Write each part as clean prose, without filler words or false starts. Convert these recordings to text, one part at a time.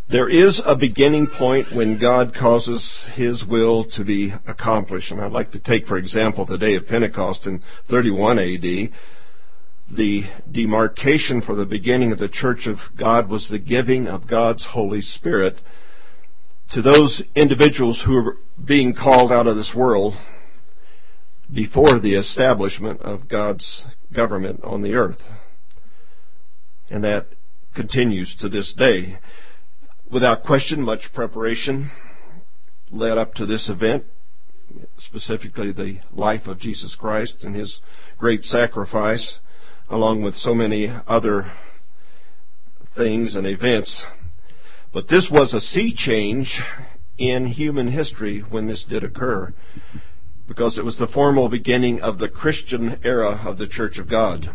There is a beginning point when God causes His will to be accomplished. And I'd like to take, for example, the day of Pentecost in 31 A.D. The demarcation for the beginning of the Church of God was the giving of God's Holy Spirit to those individuals who were being called out of this world before the establishment of God's government on the earth. And that continues to this day. Without question, much preparation led up to this event, specifically the life of Jesus Christ and His great sacrifice, along with so many other things and events. But this was a sea change in human history when this did occur, because it was the formal beginning of the Christian era of the Church of God.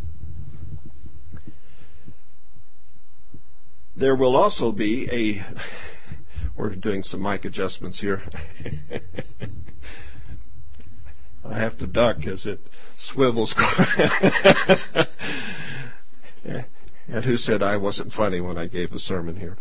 There will also be we're doing some mic adjustments here. I have to duck as it swivels. And who said I wasn't funny when I gave the sermon here?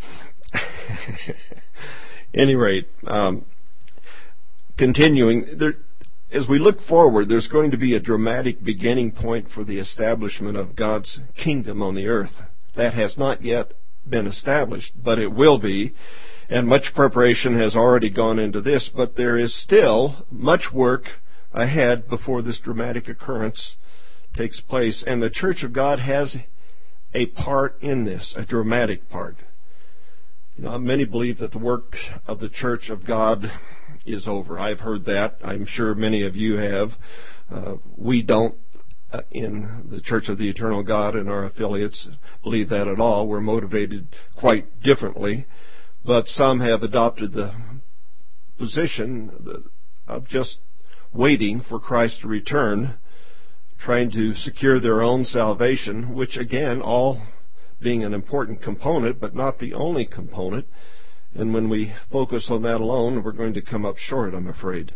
Any rate, continuing, as we look forward, there's going to be a dramatic beginning point for the establishment of God's kingdom on the earth. That has not yet been established, but it will be, and much preparation has already gone into this, but there is still much work ahead before this dramatic occurrence takes place, and the Church of God has a part in this, a dramatic part. Many believe that the work of the Church of God is over. I've heard that. I'm sure many of you have. We don't, in the Church of the Eternal God and our affiliates, believe that at all. We're motivated quite differently. But some have adopted the position of just waiting for Christ to return, trying to secure their own salvation, which again, all being an important component, but not the only component. And when we focus on that alone, we're going to come up short, I'm afraid.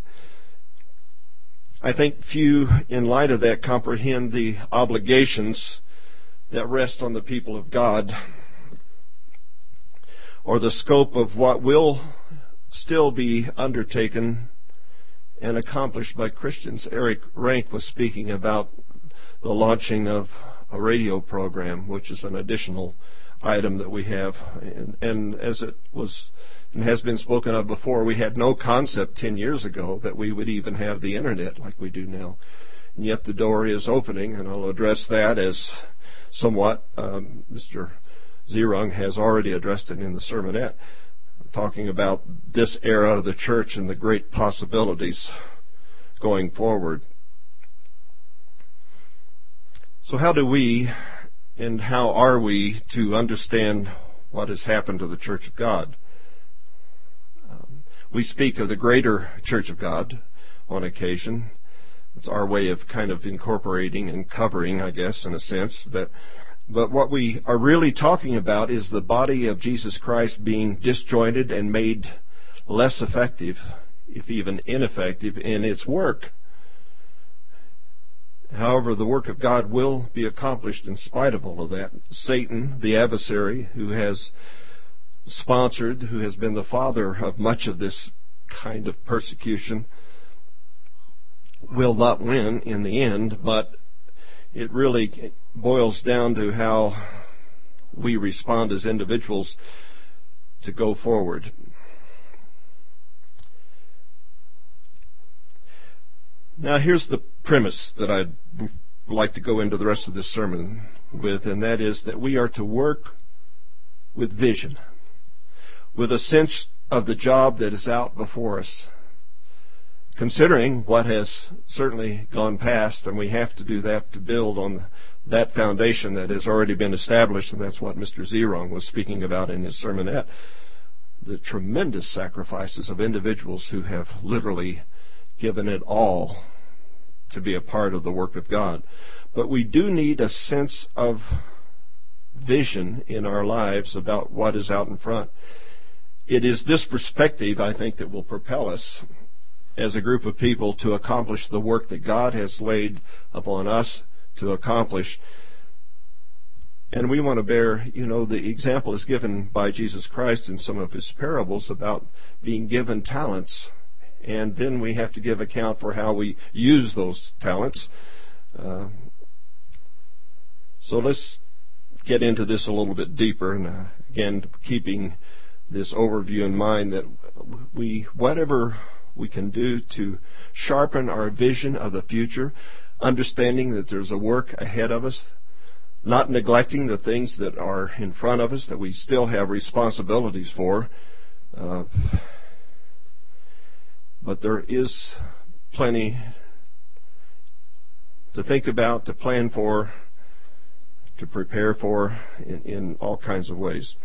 I think few, in light of that, comprehend the obligations that rest on the people of God, or the scope of what will still be undertaken and accomplished by Christians. Eric Rank was speaking about the launching of a radio program, which is an additional item that we have. And as it was and has been spoken of before, we had no concept 10 years ago that we would even have the internet like we do now. And yet the door is opening, and I'll address that as somewhat. Mr. Zerung has already addressed it in the sermonette, talking about this era of the church and the great possibilities going forward. So how do we and how are we to understand what has happened to the Church of God? We speak of the greater Church of God on occasion. It's our way of kind of incorporating and covering, I guess, in a sense. But what we are really talking about is the body of Jesus Christ being disjointed and made less effective, if even ineffective, in its work. However, the work of God will be accomplished in spite of all of that. Satan, the adversary, who has sponsored, who has been the father of much of this kind of persecution, will not win in the end, but it really boils down to how we respond as individuals to go forward. Now, here's the premise that I'd like to go into the rest of this sermon with, and that is that we are to work with vision, with a sense of the job that is out before us, considering what has certainly gone past, and we have to do that to build on that foundation that has already been established, and that's what Mr. Zerung was speaking about in his sermonette, the tremendous sacrifices of individuals who have literally given it all to be a part of the work of God. But we do need a sense of vision in our lives about what is out in front. It is this perspective, I think, that will propel us as a group of people to accomplish the work that God has laid upon us to accomplish. And we want to bear, the example is given by Jesus Christ in some of his parables about being given talents. And then we have to give account for how we use those talents. So let's get into this a little bit deeper. And again, keeping this overview in mind that whatever we can do to sharpen our vision of the future, understanding that there's a work ahead of us, not neglecting the things that are in front of us that we still have responsibilities for. But there is plenty to think about, to plan for, to prepare for in all kinds of ways.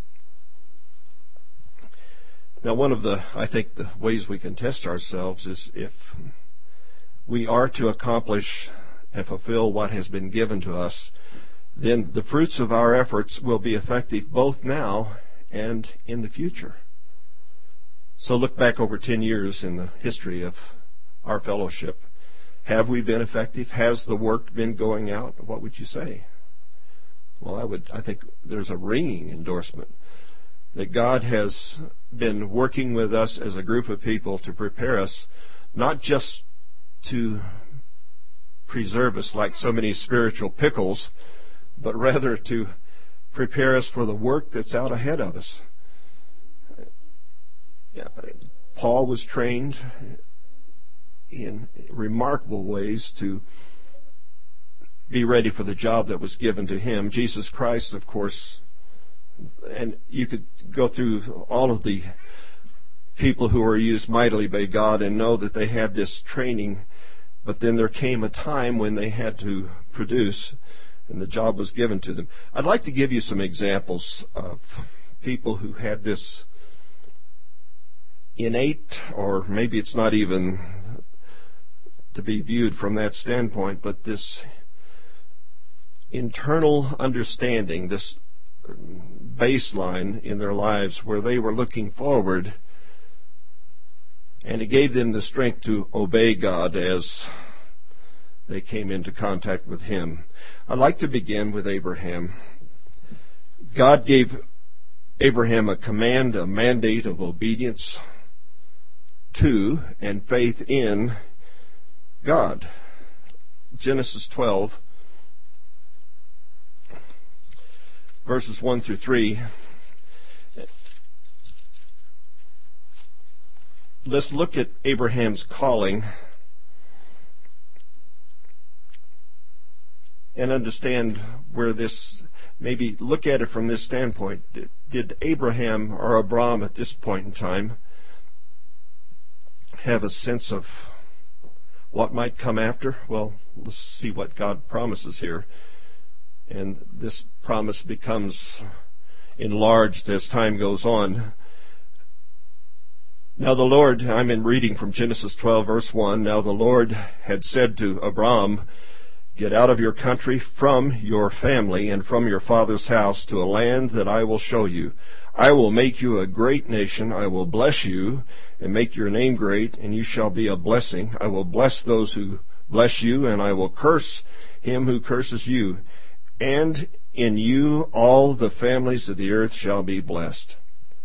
Now, one of the ways we can test ourselves is if we are to accomplish and fulfill what has been given to us, then the fruits of our efforts will be effective both now and in the future. So look back over 10 years in the history of our fellowship. Have we been effective? Has the work been going out? What would you say? Well, I think there's a ringing endorsement that God has been working with us as a group of people to prepare us, not just to preserve us like so many spiritual pickles, but rather to prepare us for the work that's out ahead of us. Paul was trained in remarkable ways to be ready for the job that was given to him. Jesus Christ, of course, and you could go through all of the people who were used mightily by God and know that they had this training, but then there came a time when they had to produce, and the job was given to them. I'd like to give you some examples of people who had this innate, or maybe it's not even to be viewed from that standpoint, but this internal understanding, this baseline in their lives where they were looking forward, and it gave them the strength to obey God as they came into contact with Him. I'd like to begin with Abraham. God gave Abraham a command, a mandate of obedience to and faith in God. Genesis 12, verses 1 through 3. Let's look at Abraham's calling and understand where this, maybe look at it from this standpoint. Did Abraham or Abram at this point in time have a sense of what might come after? Well, let's see what God promises here. And this promise becomes enlarged as time goes on. Now the Lord, I'm reading from Genesis 12, verse 1. Now the Lord had said to Abram, "Get out of your country, from your family, and from your father's house to a land that I will show you. I will make you a great nation. I will bless you and make your name great, and you shall be a blessing. I will bless those who bless you, and I will curse him who curses you. And in you all the families of the earth shall be blessed."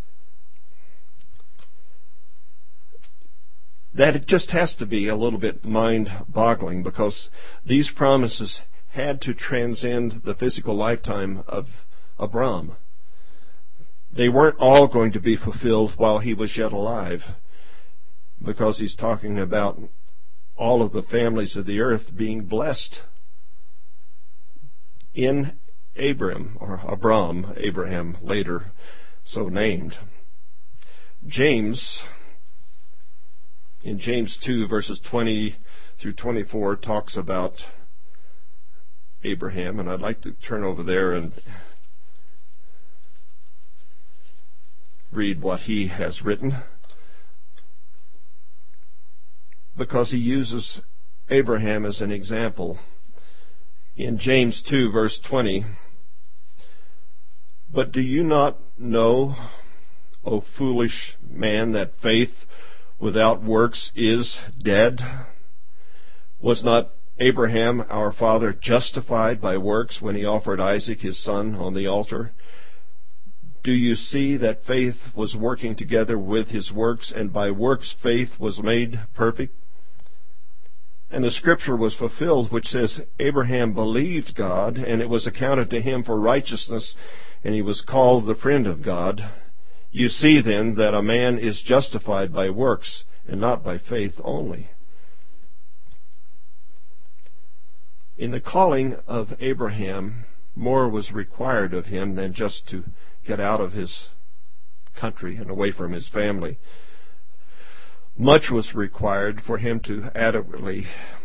That it just has to be a little bit mind-boggling, because these promises had to transcend the physical lifetime of Abram. They weren't all going to be fulfilled while he was yet alive, because he's talking about all of the families of the earth being blessed in Abram, or Abraham later so named. James, in James 2, verses 20 through 24, talks about Abraham, and I'd like to turn over there and read what he has written, because he uses Abraham as an example. In James 2, verse 20, "But do you not know, O foolish man, that faith without works is dead? Was not Abraham, our father, justified by works when he offered Isaac, his son, on the altar? Do you see that faith was working together with his works, and by works faith was made perfect? And the scripture was fulfilled, which says, Abraham believed God, and it was accounted to him for righteousness, and he was called the friend of God. You see then that a man is justified by works, and not by faith only. In the calling of Abraham, more was required of him than just to get out of his country and away from his family. Much was required for him to adequately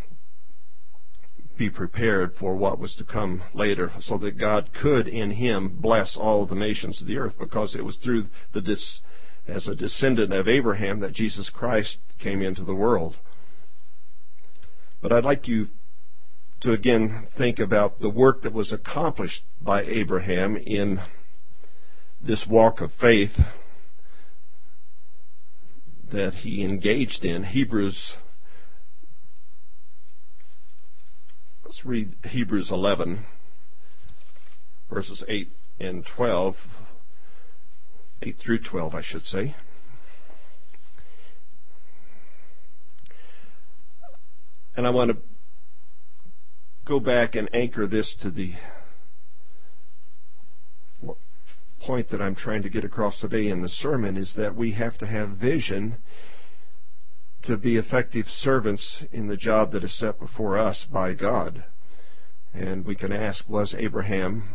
be prepared for what was to come later, so that God could in him bless all the nations of the earth, because it was through as a descendant of Abraham that Jesus Christ came into the world. But I'd like you to again think about the work that was accomplished by Abraham in this walk of faith that he engaged in. Let's read Hebrews 11, verses 8 and 12. 8 through 12, I should say. And I want to go back and anchor this to the point that I'm trying to get across today in the sermon, is that we have to have vision to be effective servants in the job that is set before us by God. And we can ask, was Abraham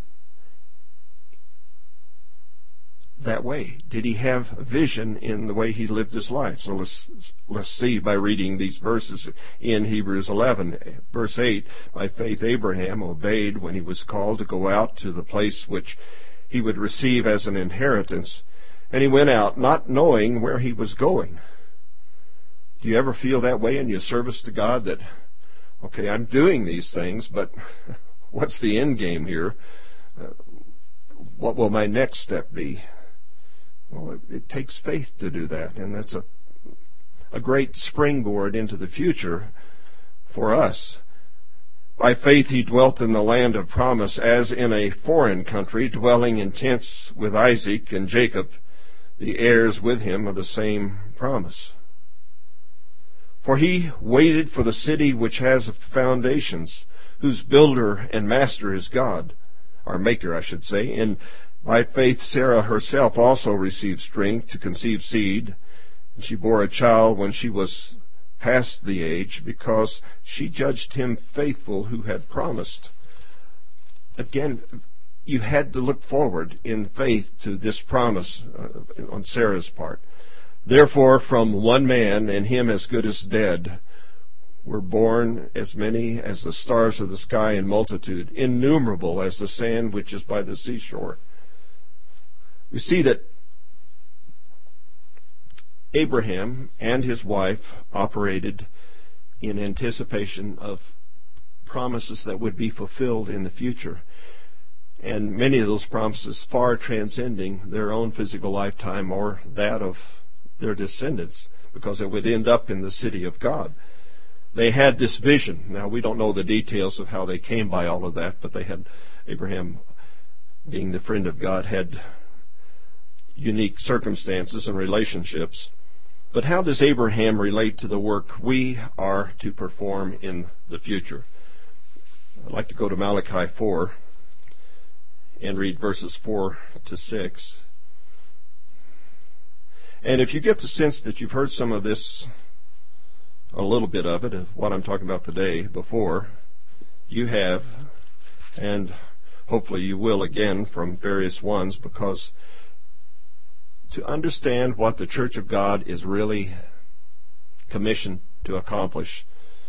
that way? Did he have vision in the way he lived his life? So let's see by reading these verses in Hebrews 11. Verse 8, by faith Abraham obeyed when he was called to go out to the place which he would receive as an inheritance, and he went out not knowing where he was going. Do you ever feel that way in your service to God, that, okay, I'm doing these things, but what's the end game here? What will my next step be? Well, it takes faith to do that, and that's a great springboard into the future for us. By faith he dwelt in the land of promise, as in a foreign country, dwelling in tents with Isaac and Jacob, the heirs with him of the same promise. For he waited for the city which has foundations, whose builder and master is God, or maker, I should say. And by faith Sarah herself also received strength to conceive seed, and she bore a child when she was past the age, because she judged him faithful who had promised. Again, you had to look forward in faith to this promise on Sarah's part. Therefore, from one man, and him as good as dead, were born as many as the stars of the sky in multitude, innumerable as the sand which is by the seashore. We see that Abraham and his wife operated in anticipation of promises that would be fulfilled in the future. And many of those promises far transcending their own physical lifetime or that of their descendants, because it would end up in the city of God. They had this vision. Now, we don't know the details of how they came by all of that, but they had, Abraham, being the friend of God, had unique circumstances and relationships. But how does Abraham relate to the work we are to perform in the future? I'd like to go to Malachi 4 and read verses 4 to 6. And if you get the sense that you've heard some of this, a little bit of it, of what I'm talking about today, before, you have, and hopefully you will again from various ones, because to understand what the Church of God is really commissioned to accomplish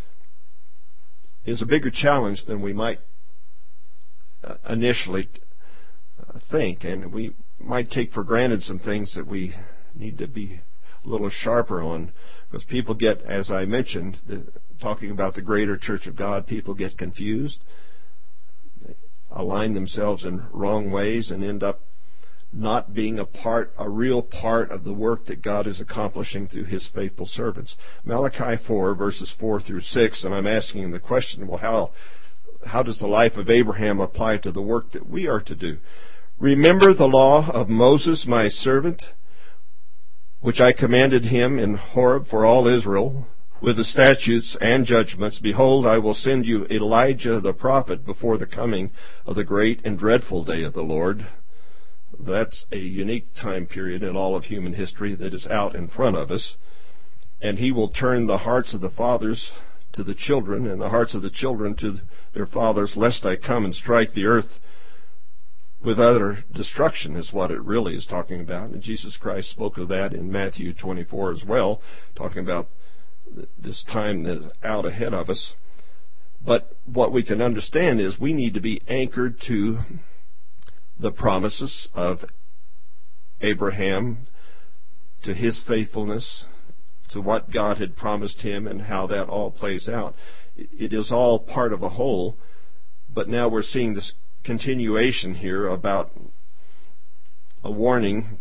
is a bigger challenge than we might initially think, and we might take for granted some things that we need to be a little sharper on, because people get, as I mentioned, talking about the greater Church of God, people get confused, they align themselves in wrong ways and end up not being a real part of the work that God is accomplishing through His faithful servants. Malachi 4, verses 4 through 6, and I'm asking the question, well, how does the life of Abraham apply to the work that we are to do? Remember the law of Moses, my servant, which I commanded him in Horeb for all Israel, with the statutes and judgments. Behold, I will send you Elijah the prophet before the coming of the great and dreadful day of the Lord. That's a unique time period in all of human history that is out in front of us. And he will turn the hearts of the fathers to the children, and the hearts of the children to their fathers, lest I come and strike the earth with utter destruction, is what it really is talking about. And Jesus Christ spoke of that in Matthew 24 as well, talking about this time that is out ahead of us. But what we can understand is we need to be anchored to the promises of Abraham, to his faithfulness, to what God had promised him and how that all plays out. It is all part of a whole, but now we're seeing this continuation here about a warning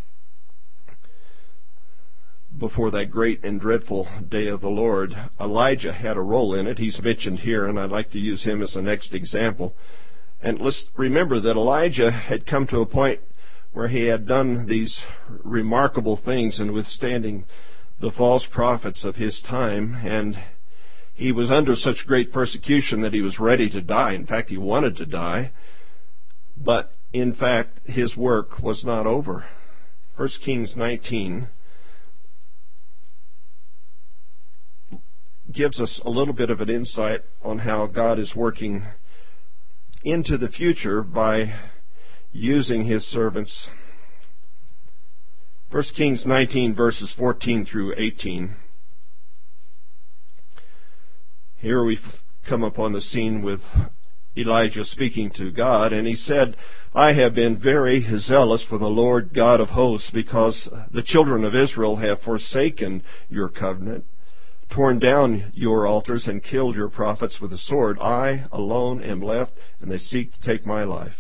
before that great and dreadful day of the Lord. Elijah had a role in it. He's mentioned here, and I'd like to use him as the next example. And let's remember that Elijah had come to a point where he had done these remarkable things in withstanding the false prophets of his time, and he was under such great persecution that he was ready to die. In fact, he wanted to die. But, in fact, his work was not over. 1 Kings 19 gives us a little bit of an insight on how God is working into the future by using His servants. 1 Kings 19, verses 14 through 18. Here we've come upon the scene with Elijah speaking to God, and he said, I have been very zealous for the Lord God of hosts, because the children of Israel have forsaken your covenant, torn down your altars, and killed your prophets with the sword. I alone am left, and they seek to take my life.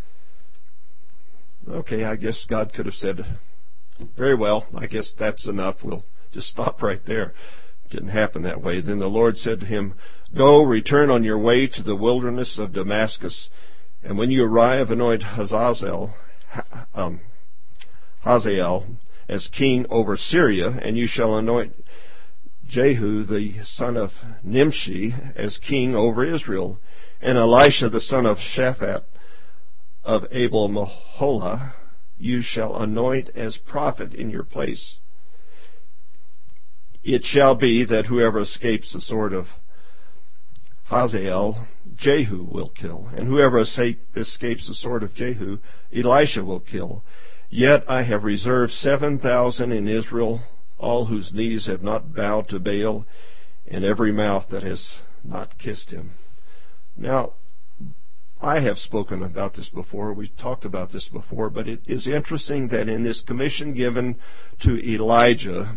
Okay, I guess God could have said, very well, I guess that's enough. We'll just stop right there. It didn't happen that way. Then the Lord said to him, Go, return on your way to the wilderness of Damascus, and when you arrive, anoint Hazael as king over Syria, and you shall anoint Jehu the son of Nimshi as king over Israel, and Elisha the son of Shaphat of Abel-Meholah you shall anoint as prophet in your place. It shall be that whoever escapes the sword of Hazael, Jehu will kill, and whoever escapes the sword of Jehu, Elisha will kill. Yet I have reserved 7,000 in Israel, all whose knees have not bowed to Baal, and every mouth that has not kissed him. Now, I have spoken about this before. We've talked about this before, but it is interesting that in this commission given to Elijah,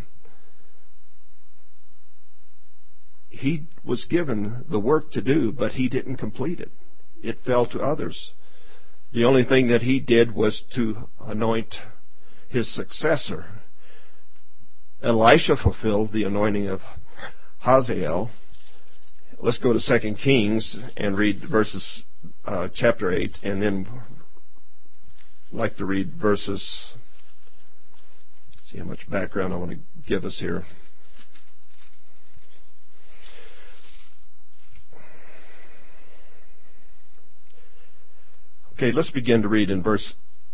he was given the work to do, but he didn't complete it. It fell to others. The only thing that he did was to anoint his successor. Elisha fulfilled the anointing of Hazael. Let's go to 2 Kings and read verses chapter 8, and then I'd like to read verses. See how much background I want to give us here. Okay, let's begin to read in verse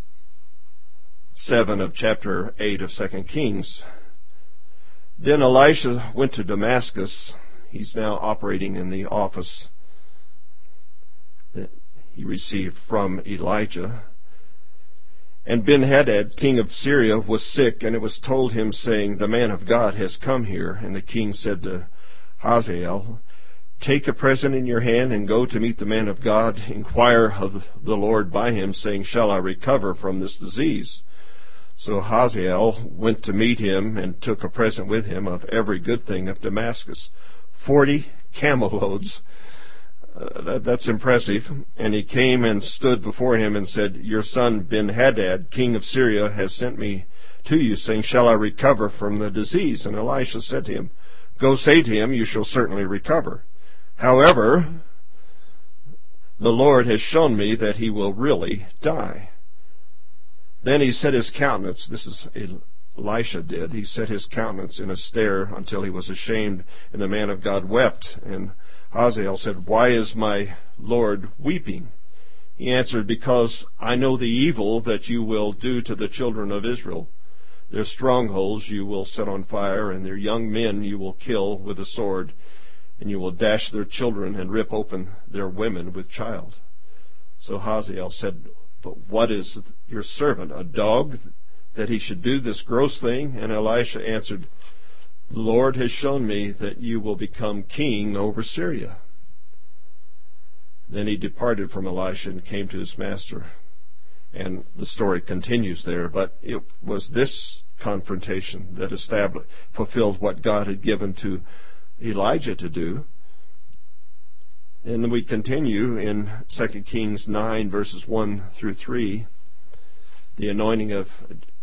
7 of chapter 8 of 2 Kings. Then Elisha went to Damascus. He's now operating in the office that he received from Elijah. And Ben-Hadad, king of Syria, was sick, and it was told him, saying, The man of God has come here. And the king said to Hazael, Take a present in your hand and go to meet the man of God. Inquire of the Lord by him, saying, Shall I recover from this disease? So Hazael went to meet him and took a present with him of every good thing of Damascus, 40 camel loads That's impressive. And he came and stood before him and said, "Your son Ben-Hadad, king of Syria, has sent me to you, saying, 'Shall I recover from the disease?' And Elisha said to him, 'Go say to him, you shall certainly recover. However, the Lord has shown me that he will really die.' Then he set his countenance," this is Elisha did, "he set his countenance in a stare until he was ashamed, and the man of God wept. And Hazael said, 'Why is my Lord weeping?' He answered, 'Because I know the evil that you will do to the children of Israel. Their strongholds you will set on fire, and their young men you will kill with the sword, and you will dash their children and rip open their women with child.' So Hazael said, 'But what is your servant, a dog, that he should do this gross thing?' And Elisha answered, 'The Lord has shown me that you will become king over Syria.' Then he departed from Elisha and came to his master. And the story continues there, but it was this confrontation that fulfilled what God had given to Elijah to do. And then we continue in 2 Kings 9, verses 1 through 3, the anointing of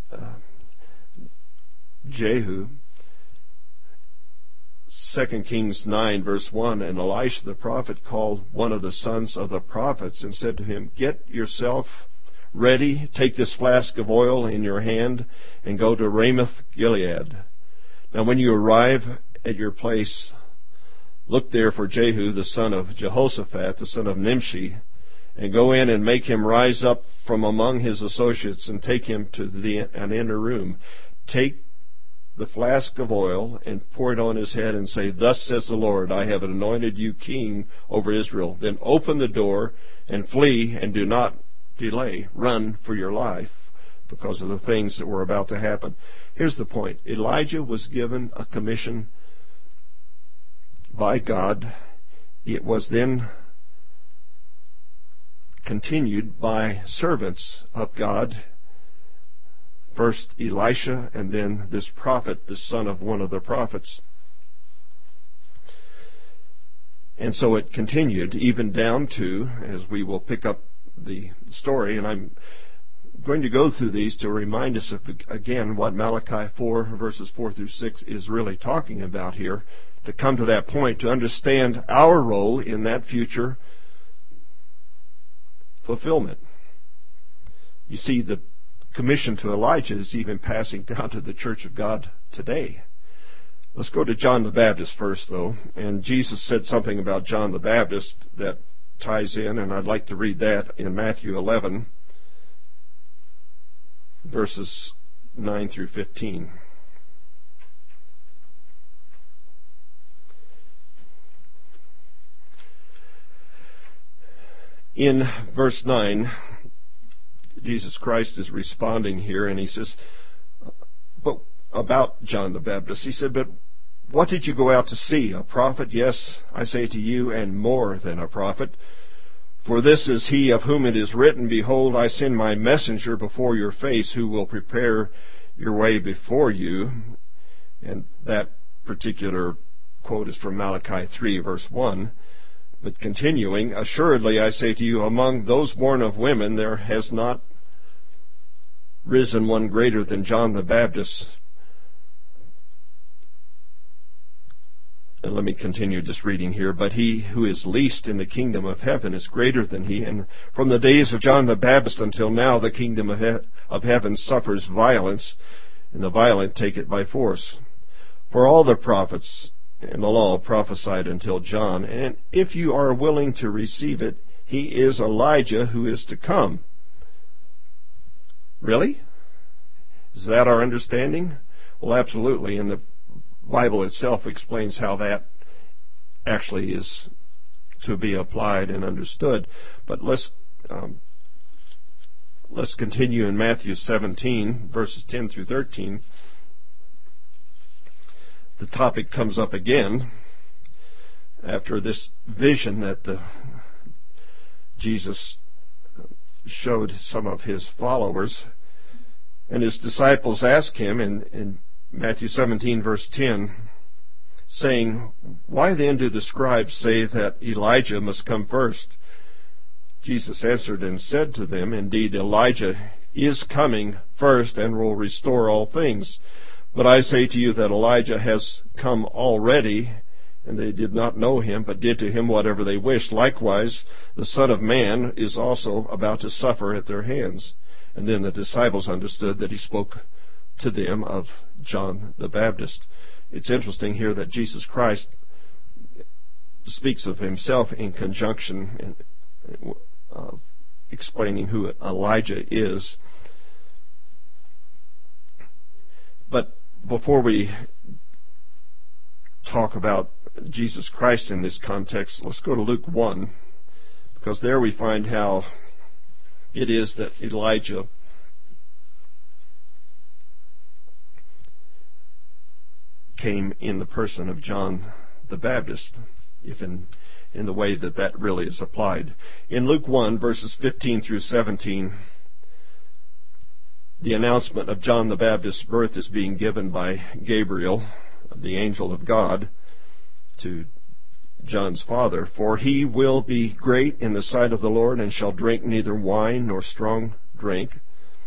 Jehu. 2 Kings 9, verse 1, "And Elisha the prophet called one of the sons of the prophets and said to him, 'Get yourself ready, take this flask of oil in your hand, and go to Ramoth Gilead. Now when you arrive at your place, look there for Jehu the son of Jehoshaphat, the son of Nimshi, and go in and make him rise up from among his associates, and take him to an inner room. Take the flask of oil and pour it on his head, and say, 'Thus says the Lord, I have anointed you king over Israel.' Then open the door and flee, and do not delay. Run for your life," because of the things that were about to happen. Here's the point. Elijah was given a commission by God. It was then continued by servants of God. First Elisha, and then this prophet, the son of one of the prophets. And so it continued even down to, as we will pick up the story, and I'm going to go through these to remind us of, again, what Malachi 4, verses 4 through 6 is really talking about here, to come to that point, to understand our role in that future fulfillment. You see, the commission to Elijah is even passing down to the church of God today. Let's go to John the Baptist first, though. And Jesus said something about John the Baptist that ties in, and I'd like to read that in Matthew 11, verses 9 through 15. In verse 9, Jesus Christ is responding here, and he says, but about John the Baptist, he said, "But what did you go out to see? A prophet? Yes, I say to you, and more than a prophet. For this is he of whom it is written, 'Behold, I send my messenger before your face, who will prepare your way before you.'" And that particular quote is from Malachi 3, verse 1. But continuing, "Assuredly I say to you, among those born of women there has not risen one greater than John the Baptist." And let me continue just reading here. "But he who is least in the kingdom of heaven is greater than he. And from the days of John the Baptist until now the kingdom of heaven suffers violence, and the violent take it by force. For all the prophets and the law prophesied until John. And if you are willing to receive it, he is Elijah who is to come." Really? Is that our understanding? Well, absolutely. And the Bible itself explains how that actually is to be applied and understood. But let's continue in Matthew 17, verses 10 through 13. The topic comes up again after this vision that Jesus showed some of his followers. And his disciples ask him in Matthew 17, verse 10, saying, "Why then do the scribes say that Elijah must come first?" Jesus answered and said to them, "Indeed, Elijah is coming first and will restore all things. But I say to you that Elijah has come already, and they did not know him, but did to him whatever they wished. Likewise, the Son of Man is also about to suffer at their hands." And then the disciples understood that he spoke to them of John the Baptist. It's interesting here that Jesus Christ speaks of himself in conjunction explaining who Elijah is. But before we talk about Jesus Christ in this context, let's go to Luke 1, because there we find how it is that Elijah came in the person of John the Baptist, if in the way that really is applied. In Luke 1, verses 15 through 17, the announcement of John the Baptist's birth is being given by Gabriel, the angel of God, to John's father. "For he will be great in the sight of the Lord, and shall drink neither wine nor strong drink.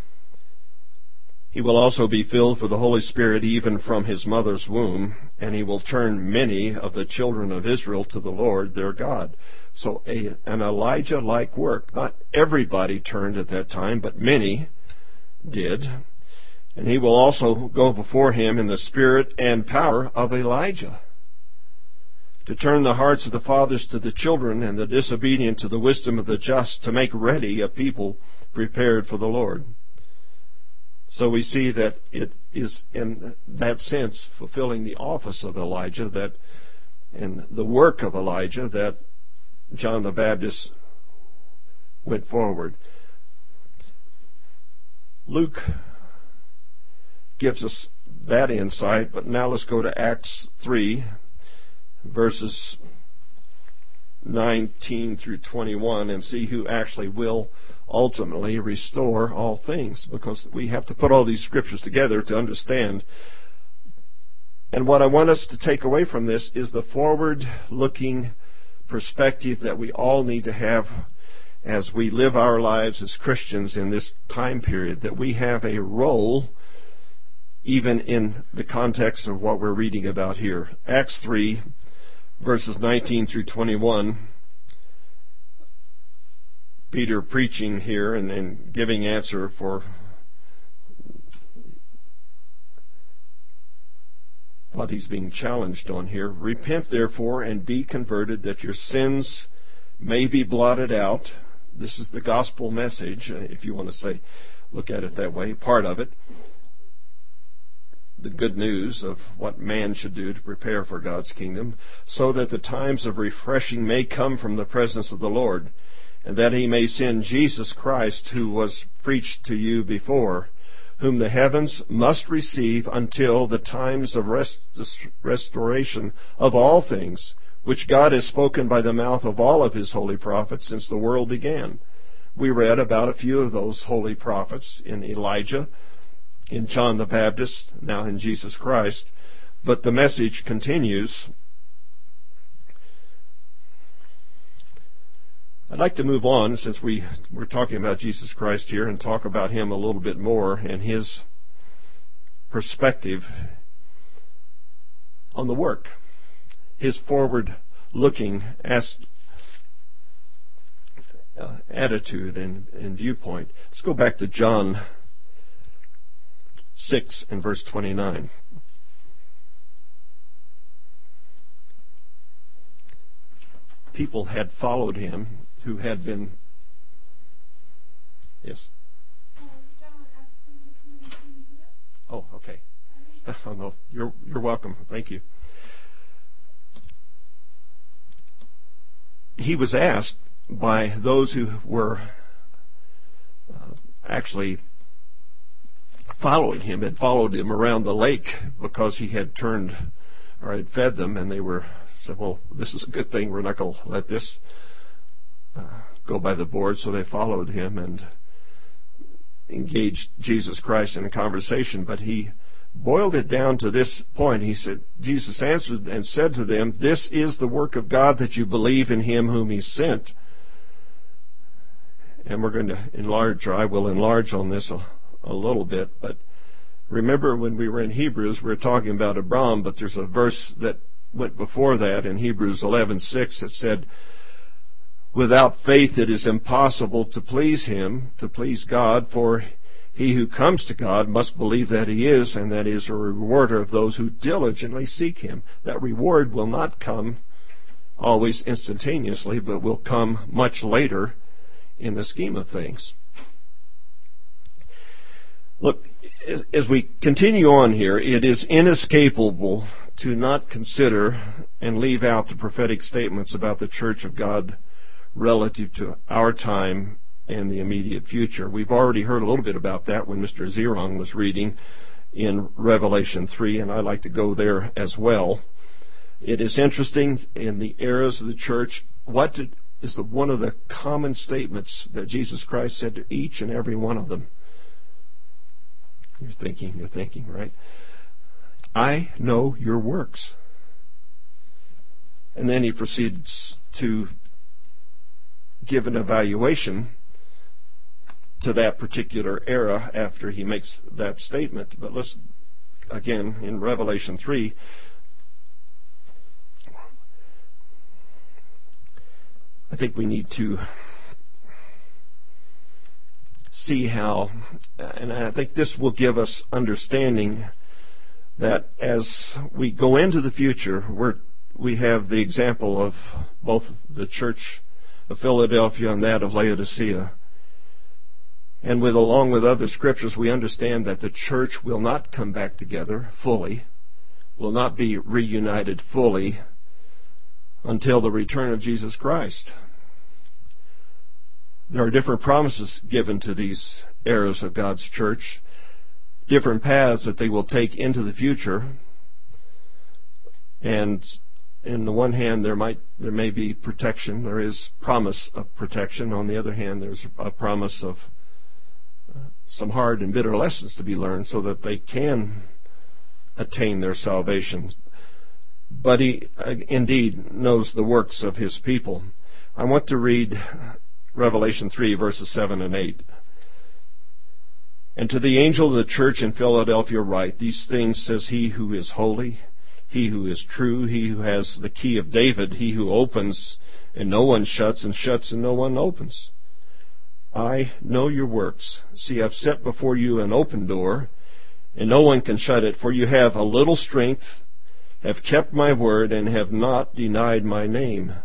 He will also be filled with the Holy Spirit even from his mother's womb, and he will turn many of the children of Israel to the Lord their God." So an Elijah-like work. Not everybody turned at that time, but many did. "And he will also go before him in the spirit and power of Elijah, to turn the hearts of the fathers to the children, and the disobedient to the wisdom of the just, to make ready a people prepared for the Lord." So we see that it is in that sense fulfilling the office of Elijah, and the work of Elijah, that John the Baptist went forward. Luke gives us that insight, but now let's go to Acts 3, verses 19 through 21, and see who actually will ultimately restore all things, because we have to put all these scriptures together to understand. And what I want us to take away from this is the forward-looking perspective that we all need to have as we live our lives as Christians in this time period, that we have a role even in the context of what we're reading about here. Acts 3, verses 19 through 21, Peter preaching here and giving answer for what he's being challenged on here. "Repent therefore and be converted, that your sins may be blotted out." This is the gospel message, if you want to look at it that way, part of it. The good news of what man should do to prepare for God's kingdom, "so that the times of refreshing may come from the presence of the Lord, and that he may send Jesus Christ, who was preached to you before, whom the heavens must receive until the times of restoration of all things, which God has spoken by the mouth of all of his holy prophets since the world began." We read about a few of those holy prophets in Elijah, in John the Baptist, now in Jesus Christ. But the message continues. I'd like to move on, since we're talking about Jesus Christ here, and talk about him a little bit more and his perspective on the work, his forward-looking attitude and viewpoint. Let's go back to John 6 and verse 29. People had followed him who had been... Yes? Oh, okay. Oh, no, you're welcome. Thank you. He was asked by those who were actually following him, had followed him around the lake because he had turned or had fed them, and they said, "Well, this is a good thing. We're not going to let this go by the board." So they followed him and engaged Jesus Christ in a conversation. But he boiled it down to this point. He said, Jesus answered and said to them, "This is the work of God, that you believe in him whom he sent." And we're going to enlarge, or I will enlarge on this a little bit. But remember when we were in Hebrews, we were talking about Abraham, but there's a verse that went before that in Hebrews 11:6 that said, "Without faith it is impossible to please him," to please God, "for he who comes to God must believe that he is, and that he is a rewarder of those who diligently seek him." That reward will not come always instantaneously, but will come much later in the scheme of things. Look, as we continue on here, it is inescapable to not consider and leave out the prophetic statements about the Church of God relative to our time and the immediate future. We've already heard a little bit about that when Mr. Zerong was reading in Revelation 3, and I'd like to go there as well. It is interesting in the eras of the church, what is one of the common statements that Jesus Christ said to each and every one of them? You're thinking, right? "I know your works." And then he proceeds to give an evaluation to that particular era after he makes that statement. But let's, again, in Revelation 3, I think we need to see how, and I think this will give us understanding that as we go into the future, we have the example of both the church of Philadelphia and that of Laodicea. And along with other scriptures, we understand that the church will not come back together fully, will not be reunited fully until the return of Jesus Christ. There are different promises given to these eras of God's church, different paths that they will take into the future. And in the one hand, there may be protection. There is promise of protection. On the other hand, there's a promise of some hard and bitter lessons to be learned so that they can attain their salvation. But he indeed knows the works of his people. I want to read Revelation 3, verses 7 and 8. "And to the angel of the church in Philadelphia write, These things says he who is holy, he who is true, he who has the key of David, he who opens and no one shuts, and shuts and no one opens. I know your works. See, I've set before you an open door, and no one can shut it. For you have a little strength, have kept my word, and have not denied my name."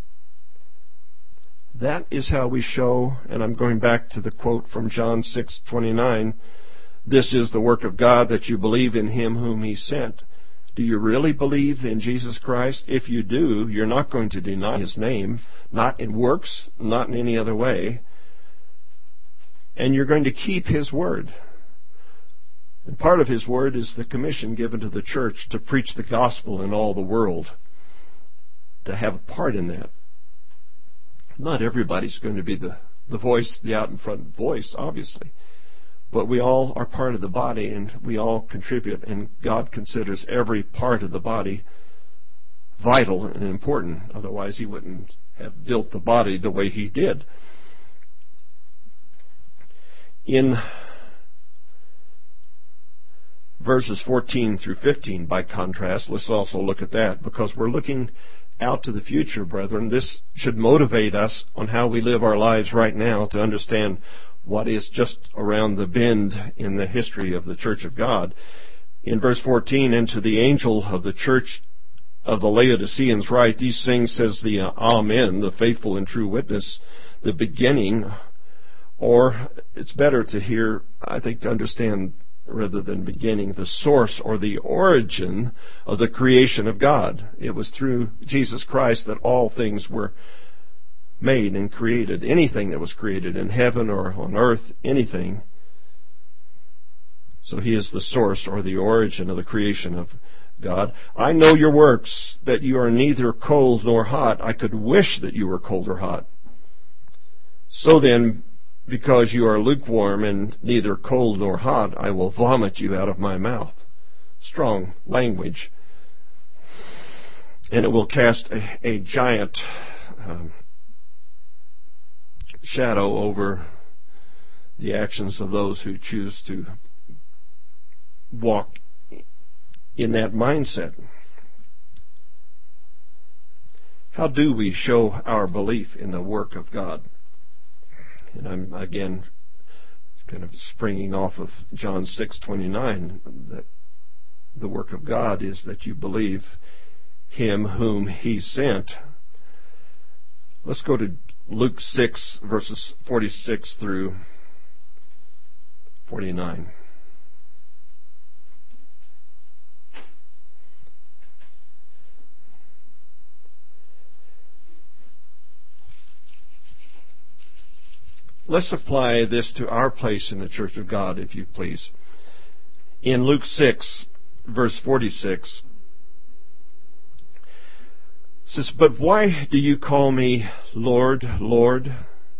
That is how we show, and I'm going back to the quote from John 6:29, "This is the work of God, that you believe in him whom he sent." Do you really believe in Jesus Christ? If you do, you're not going to deny his name, not in works, not in any other way. And you're going to keep his word. And part of his word is the commission given to the church to preach the gospel in all the world, to have a part in that. Not everybody's going to be the voice, the out in front voice, obviously. But we all are part of the body, and we all contribute, and God considers every part of the body vital and important. Otherwise, he wouldn't have built the body the way he did. In verses 14 through 15, by contrast, let's also look at that, because we're looking out to the future, brethren. This should motivate us on how we live our lives right now to understand what is just around the bend in the history of the Church of God. In verse 14, "And to the angel of the church of the Laodiceans write, These things says the Amen, the faithful and true witness, the beginning," or it's better to hear, I think, to understand rather than beginning, the source or the origin of the creation of God. It was through Jesus Christ that all things were made and created. Anything that was created in heaven or on earth, anything. So he is the source or the origin of the creation of God. "I know your works, that you are neither cold nor hot. I could wish that you were cold or hot. So then, because you are lukewarm and neither cold nor hot, I will vomit you out of my mouth." strong language. And it will cast a giant shadow over the actions of those who choose to walk in that mindset. How do we show our belief in the work of God? And I'm, again, kind of springing off of John 6:29, that the work of God is that you believe Him whom He sent. Let's go to Luke 6, verses 46 through 49. Let's apply this to our place in the Church of God, if you please. In Luke 6, verse 46, it says, "But why do you call me Lord, Lord,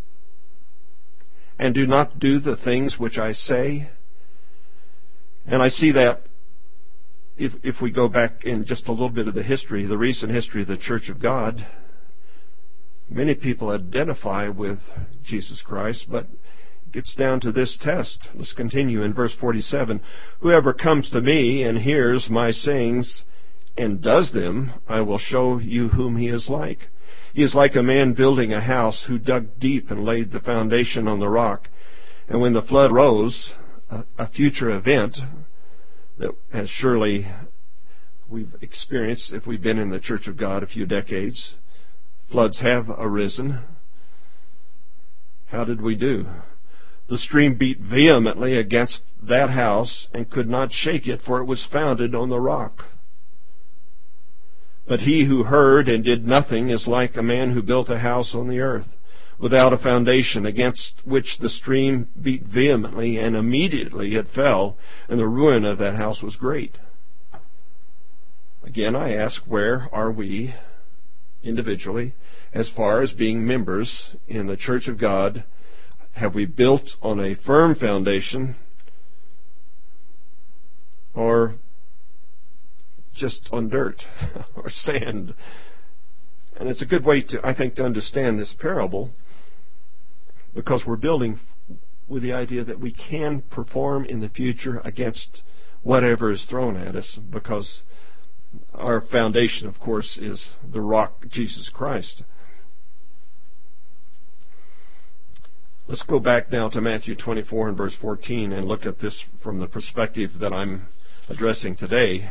and do not do the things which I say?" And I see that if we go back in just a little bit of the history, the recent history of the Church of God, many people identify with Jesus Christ, but it gets down to this test. Let's continue in verse 47. "Whoever comes to me and hears my sayings and does them, I will show you whom he is like. He is like a man building a house who dug deep and laid the foundation on the rock. And when the flood rose," a future event that has surely we've experienced if we've been in the Church of God a few decades, floods have arisen. How did we do? "The stream beat vehemently against that house and could not shake it, for it was founded on the rock. But he who heard and did nothing is like a man who built a house on the earth, without a foundation, against which the stream beat vehemently, and immediately it fell, and the ruin of that house was great." Again, I ask, where are we individually, as far as being members in the Church of God? Have we built on a firm foundation, or just on dirt or sand? And it's a good way to, I think, to understand this parable, because we're building with the idea that we can perform in the future against whatever is thrown at us, because our foundation, of course, is the rock, Jesus Christ. Let's go back now to Matthew 24 and verse 14 and look at this from the perspective that I'm addressing today.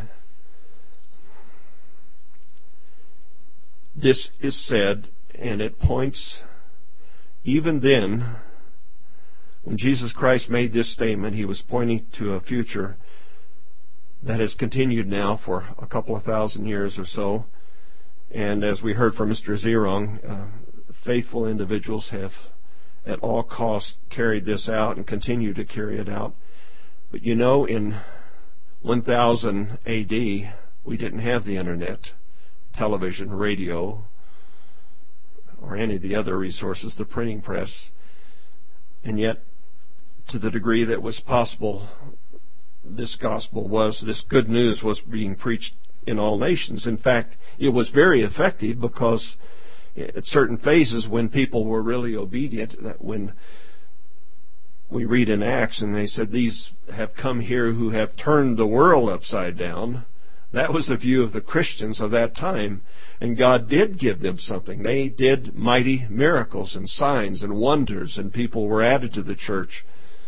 This is said, and it points, even then, when Jesus Christ made this statement, He was pointing to a future that has continued now for a couple of thousand years or so. And as we heard from Mr. Zerong, faithful individuals have at all costs carried this out and continue to carry it out. But you know, in 1000 A.D., we didn't have the internet, television, radio, or any of the other resources, the printing press. And yet, to the degree that was possible, this good news was being preached in all nations. In fact, it was very effective, because at certain phases when people were really obedient, that when we read in Acts and they said, "These have come here who have turned the world upside down," that was the view of the Christians of that time. And God did give them something. They did mighty miracles and signs and wonders, and people were added to the church.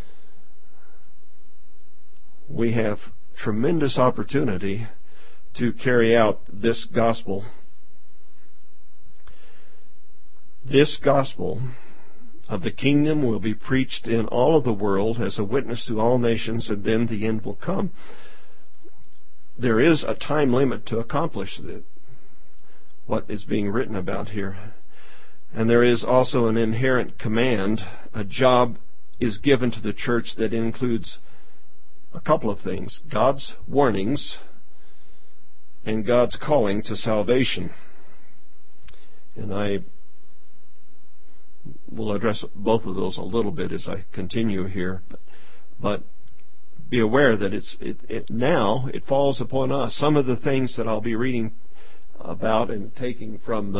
We have tremendous opportunity to carry out this gospel. This gospel of the kingdom will be preached in all of the world as a witness to all nations, and then the end will come. There is a time limit to accomplish what is being written about here. And there is also an inherent command. A job is given to the church that includes a couple of things: God's warnings and God's calling to salvation. And I will address both of those a little bit as I continue here. But be aware that now it falls upon us. Some of the things that I'll be reading about and taking from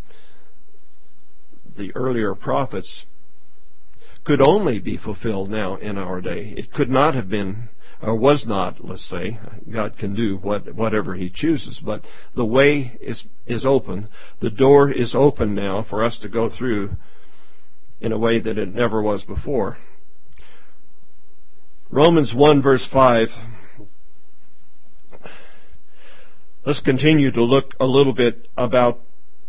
the earlier prophets could only be fulfilled now in our day. It could not have been, or was not, let's say. God can do whatever He chooses, but the way is open. The door is open now for us to go through in a way that it never was before. Romans 1 verse 5. Let's continue to look a little bit about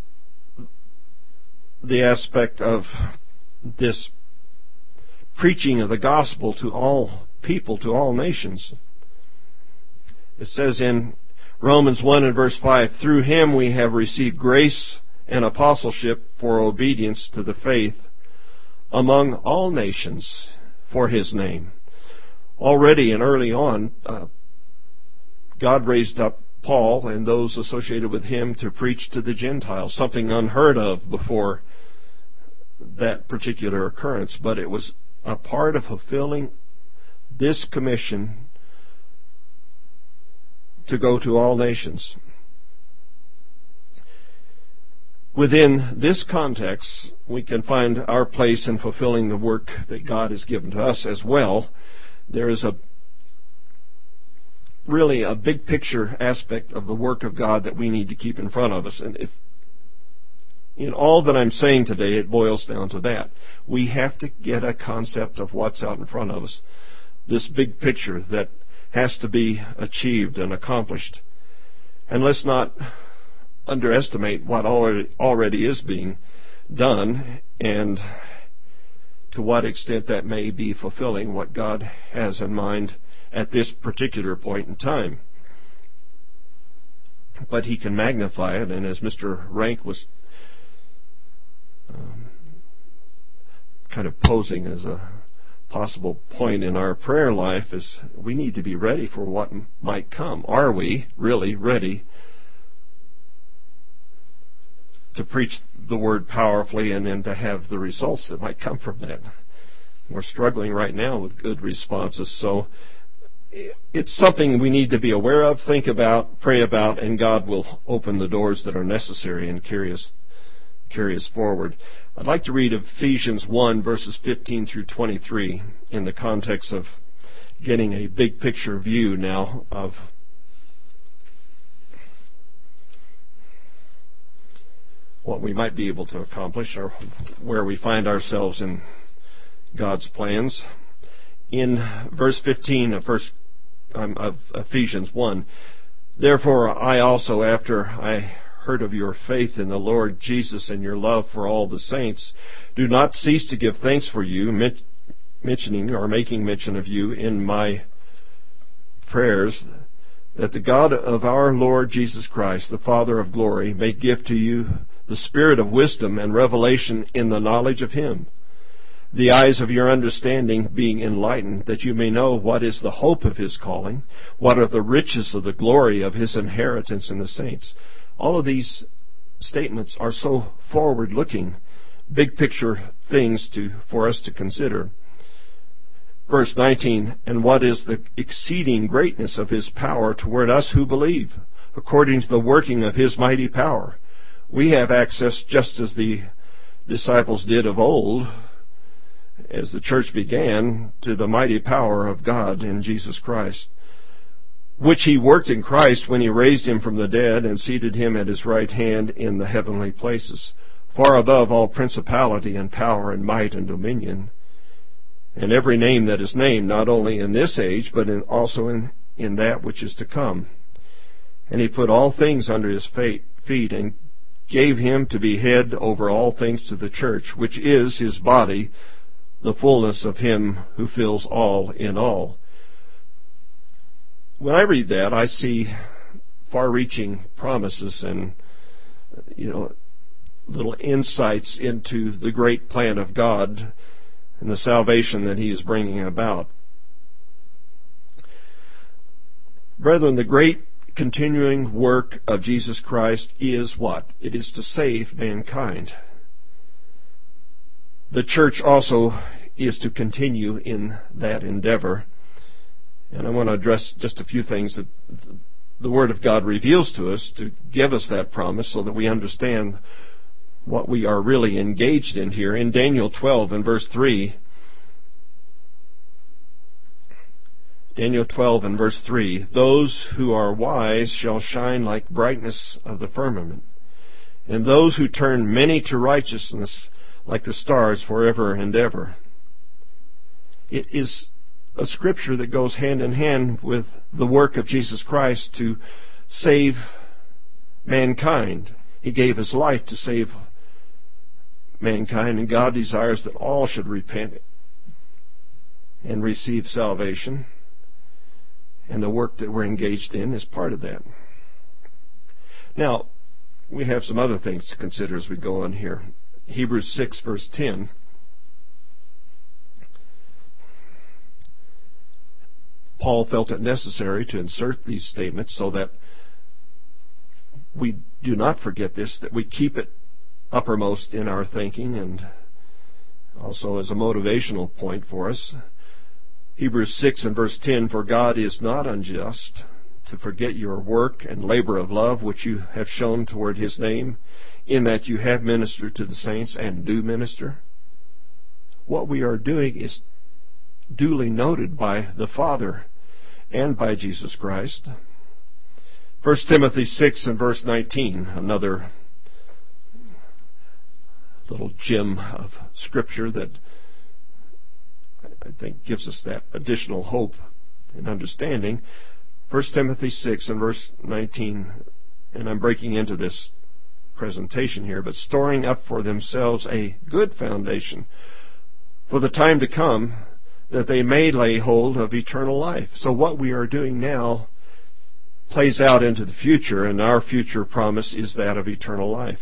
the aspect of this preaching of the gospel to all people, to all nations. It says in Romans 1 and verse 5, through Him we have received grace and apostleship for obedience to the faith among all nations for His name. Already and early on, God raised up Paul and those associated with him to preach to the Gentiles, something unheard of before that particular occurrence, but it was a part of fulfilling this commission to go to all nations. Within this context, we can find our place in fulfilling the work that God has given to us as well. There is really a big picture aspect of the work of God that we need to keep in front of us. And if in all that I'm saying today, it boils down to that. We have to get a concept of what's out in front of us. This big picture that has to be achieved and accomplished. And let's not underestimate what already is being done and to what extent that may be fulfilling what God has in mind at this particular point in time. But He can magnify it, and as Mr. Rank was kind of posing as a possible point in our prayer life, is we need to be ready for what might come. Are we really ready to preach the Word powerfully and then to have the results that might come from that? We're struggling right now with good responses, so it's something we need to be aware of, think about, pray about, and God will open the doors that are necessary and carry us forward. I'd like to read Ephesians 1, verses 15 through 23, in the context of getting a big picture view now of what we might be able to accomplish or where we find ourselves in God's plans. In verse 15 of Ephesians 1, therefore I also, after I heard of your faith in the Lord Jesus and your love for all the saints, do not cease to give thanks for you, mentioning or making mention of you in my prayers, that the God of our Lord Jesus Christ, the Father of glory, may give to you the spirit of wisdom and revelation in the knowledge of Him, the eyes of your understanding being enlightened, that you may know what is the hope of His calling, what are the riches of the glory of His inheritance in the saints. All of these statements are so forward-looking, big picture things for us to consider. Verse 19, and what is the exceeding greatness of His power toward us who believe, according to the working of His mighty power. We have access, just as the disciples did of old, as the church began, to the mighty power of God in Jesus Christ, which He worked in Christ when He raised Him from the dead and seated Him at His right hand in the heavenly places, far above all principality and power and might and dominion, and every name that is named, not only in this age, but also in that which is to come. And He put all things under His feet and gave Him to be head over all things to the church, which is His body, the fullness of Him who fills all in all. When I read that, I see far-reaching promises and, little insights into the great plan of God and the salvation that He is bringing about. Brethren, the great continuing work of Jesus Christ is what? It is to save mankind. The church also is to continue in that endeavor. And I want to address just a few things that the Word of God reveals to us to give us that promise so that we understand what we are really engaged in here. In Daniel 12 and verse 3, Daniel 12 and verse 3, those who are wise shall shine like brightness of the firmament, and those who turn many to righteousness like the stars forever and ever. It is a scripture that goes hand in hand with the work of Jesus Christ to save mankind. He gave His life to save mankind, and God desires that all should repent and receive salvation. And the work that we're engaged in is part of that. Now, we have some other things to consider as we go on here. Hebrews 6, verse 10. Paul felt it necessary to insert these statements so that we do not forget this, that we keep it uppermost in our thinking and also as a motivational point for us. Hebrews 6 and verse 10, for God is not unjust to forget your work and labor of love which you have shown toward His name, in that you have ministered to the saints and do minister. What we are doing is duly noted by the Father and by Jesus Christ. 1 Timothy 6 and verse 19, another little gem of Scripture that I think gives us that additional hope and understanding. 1 Timothy 6 and verse 19, and I'm breaking into this presentation here, but storing up for themselves a good foundation for the time to come, that they may lay hold of eternal life. So what we are doing now plays out into the future, and our future promise is that of eternal life.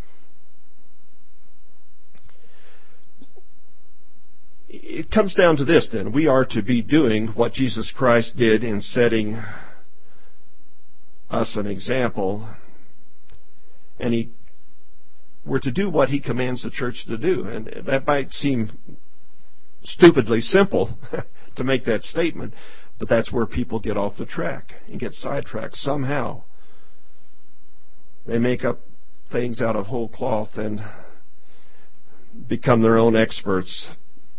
It comes down to this then. We are to be doing what Jesus Christ did in setting us an example, and we're to do what He commands the church to do. And that might seem stupidly simple to make that statement, but that's where people get off the track and get sidetracked somehow. They make up things out of whole cloth and become their own experts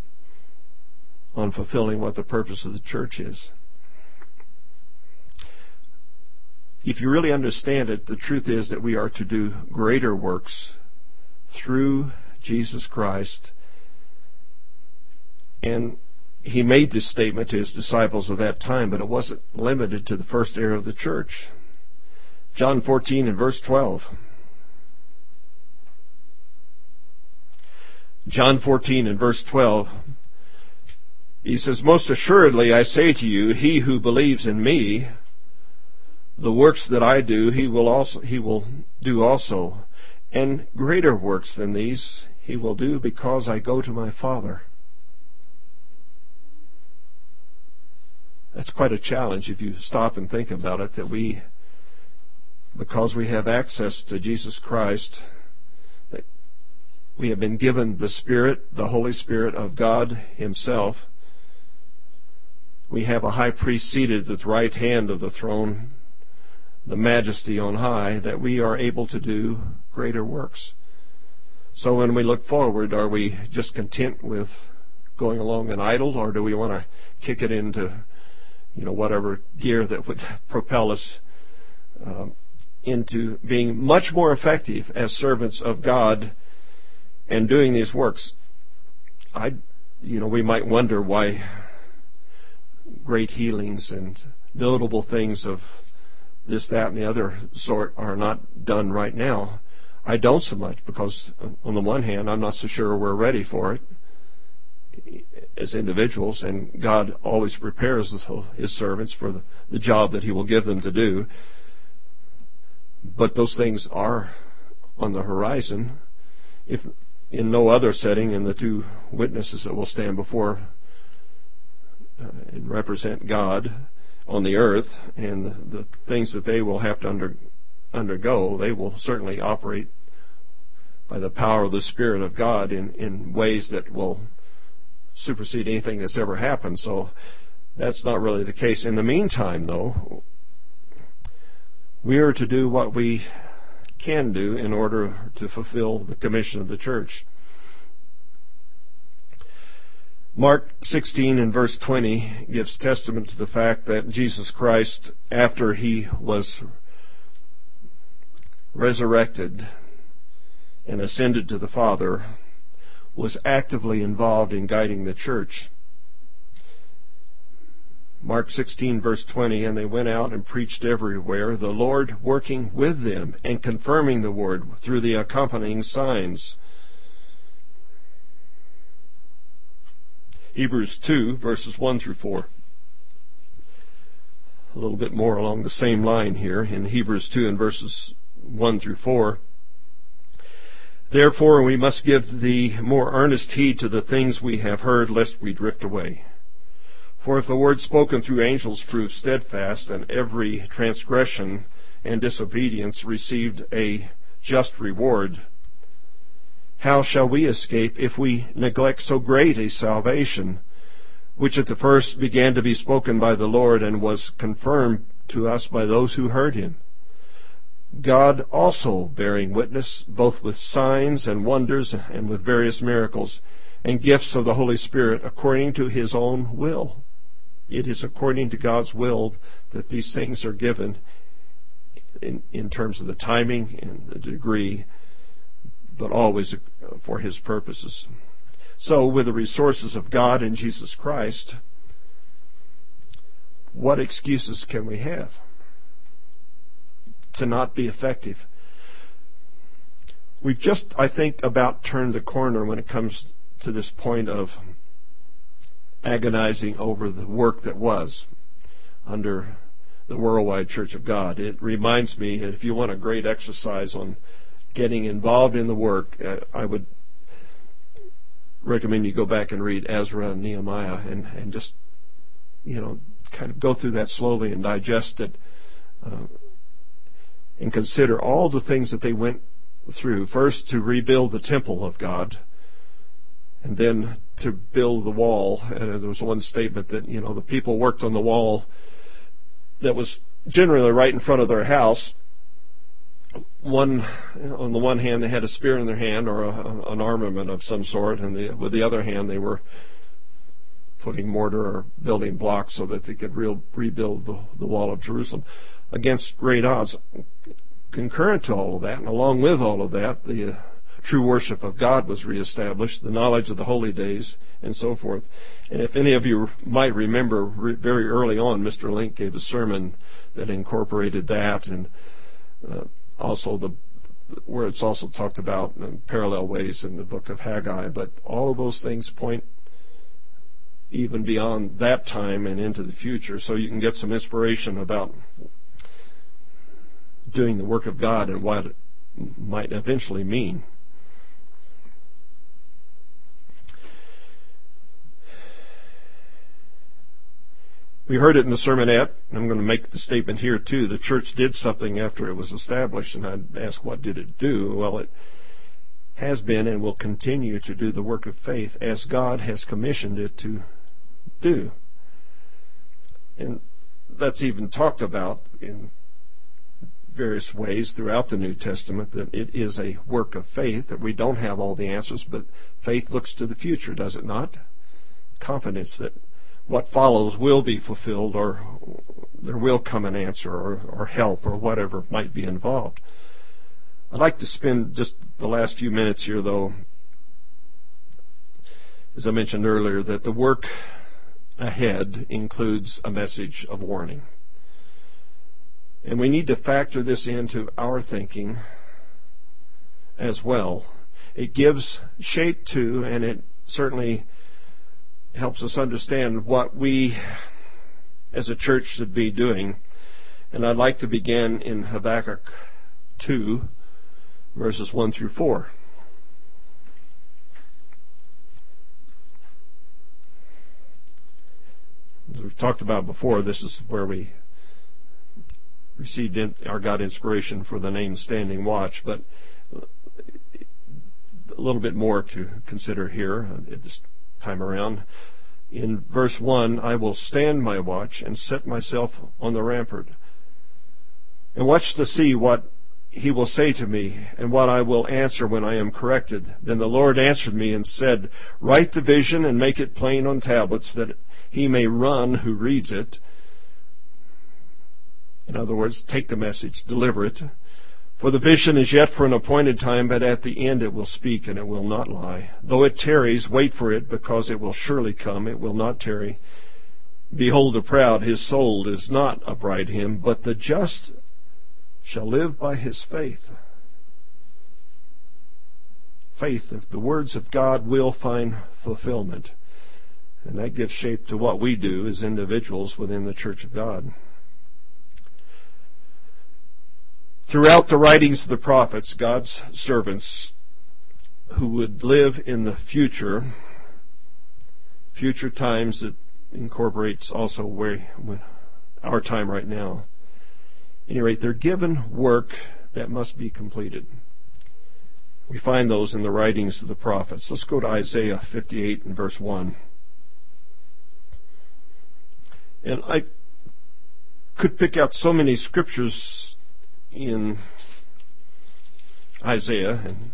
on fulfilling what the purpose of the church is. If you really understand it, the truth is that we are to do greater works through Jesus Christ. And He made this statement to His disciples of that time, but it wasn't limited to the first era of the church. John 14 and verse 12. John 14 and verse 12. He says, most assuredly I say to you, he who believes in me, the works that I do, he will do also. And greater works than these he will do, because I go to my Father. That's quite a challenge if you stop and think about it, that because we have access to Jesus Christ, that we have been given the Spirit, the Holy Spirit of God Himself. We have a high priest seated at the right hand of the throne, the majesty on high, that we are able to do greater works. So when we look forward, are we just content with going along and idle, or do we want to kick it into whatever gear that would propel us into being much more effective as servants of God and doing these works? We might wonder why great healings and notable things of this, that, and the other sort are not done right now. I don't so much, because on the one hand, I'm not so sure we're ready for it as individuals, and God always prepares His servants for the job that He will give them to do. But those things are on the horizon. If in no other setting, in the two witnesses that will stand before and represent God on the earth, and the things that they will have to undergo, they will certainly operate by the power of the Spirit of God in ways that will supersede anything that's ever happened. So That's not really the case. In the meantime, though, we are to do what we can do in order to fulfill the commission of the church. Mark 16 and verse 20 gives testament to the fact that Jesus Christ, after he was resurrected and ascended to the Father, was actively involved in guiding the church. Mark 16 verse 20, and they went out and preached everywhere, the Lord working with them and confirming the word through the accompanying signs. Hebrews 2 verses 1 through 4. A little bit more along the same line here in Hebrews 2 and verses 1 through 4. Therefore we must give the more earnest heed to the things we have heard, lest we drift away. For if the word spoken through angels proved steadfast, and every transgression and disobedience received a just reward, how shall we escape if we neglect so great a salvation, which at the first began to be spoken by the Lord and was confirmed to us by those who heard him? God also bearing witness, both with signs and wonders and with various miracles and gifts of the Holy Spirit, according to his own will. It is according to God's will that these things are given in terms of the timing and the degree, but always for his purposes. So, with the resources of God and Jesus Christ, what excuses can we have to not be effective? We've just, I think, about turned the corner when it comes to this point of agonizing over the work that was under the Worldwide Church of God. It reminds me that if you want a great exercise on getting involved in the work, I would recommend you go back and read Ezra and Nehemiah and just, kind of go through that slowly and digest it and consider all the things that they went through. First, to rebuild the temple of God, and then to build the wall. And there was one statement that, the people worked on the wall that was generally right in front of their house. On the one hand, they had a spear in their hand or an armament of some sort, and with the other hand, they were putting mortar or building blocks so that they could rebuild the wall of Jerusalem against great odds. Concurrent to all of that, and along with all of that, the true worship of God was reestablished, the knowledge of the holy days, and so forth. And if any of you might remember, very early on, Mr. Link gave a sermon that incorporated that, and also where it's also talked about in parallel ways in the book of Haggai. But all of those things point even beyond that time and into the future, so you can get some inspiration about doing the work of God and what it might eventually mean. We heard it in the sermonette, and I'm going to make the statement here too. The church did something after it was established, and I'd ask, what did it do? Well, it has been and will continue to do the work of faith as God has commissioned it to do. And that's even talked about in various ways throughout the New Testament, that it is a work of faith, that we don't have all the answers, but faith looks to the future, does it not? Confidence that what follows will be fulfilled, or there will come an answer or help or whatever might be involved. I'd like to spend just the last few minutes here, though, as I mentioned earlier, that the work ahead includes a message of warning. And we need to factor this into our thinking as well. It gives shape to, and it certainly helps us understand what we as a church should be doing. And I'd like to begin in Habakkuk 2, verses 1 through 4. As we've talked about before, this is where we received our God inspiration for the name Standing Watch, but a little bit more to consider here at this time around. In verse 1, I will stand my watch and set myself on the rampart, and watch to see what he will say to me, and what I will answer when I am corrected. Then the Lord answered me and said, Write the vision and make it plain on tablets, that he may run who reads it. In other words, take the message, deliver it. For the vision is yet for an appointed time, but at the end it will speak, and it will not lie. Though it tarries, wait for it, because it will surely come, it will not tarry. Behold the proud, his soul does not upright him, but the just shall live by his faith. Faith, if the words of God will find fulfillment. And that gives shape to what we do as individuals within the Church of God. Throughout the writings of the prophets, God's servants who would live in the future times that incorporates also our time right now. At any rate, they're given work that must be completed. We find those in the writings of the prophets. Let's go to Isaiah 58 and verse 1. And I could pick out so many scriptures in Isaiah and